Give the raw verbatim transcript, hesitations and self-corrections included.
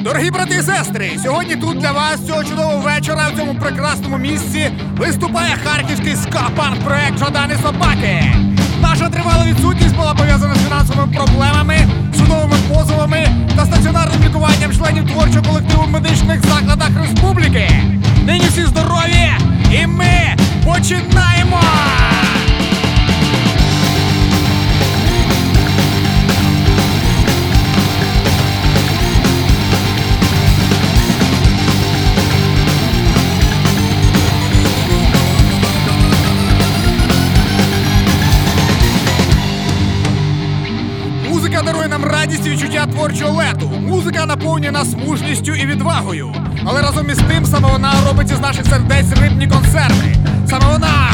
Дорогі брати і сестри, сьогодні тут для вас цього чудового вечора в цьому прекрасному місці виступає харківський ска-панк-проект «Жадани собаки». Наша тривала відсутність була пов'язана з фінансовими проблемами, судовими позовами та стаціонарним лікуванням членів творчого колективу в медичних закладах республіки. Нині всі здорові, і ми починаємо! Музика дарує нам радість і відчуття творчого лету. Музика наповнює нас мужністю і відвагою. Але разом із тим саме вона робить із наших сердець рибні консерви. Саме вона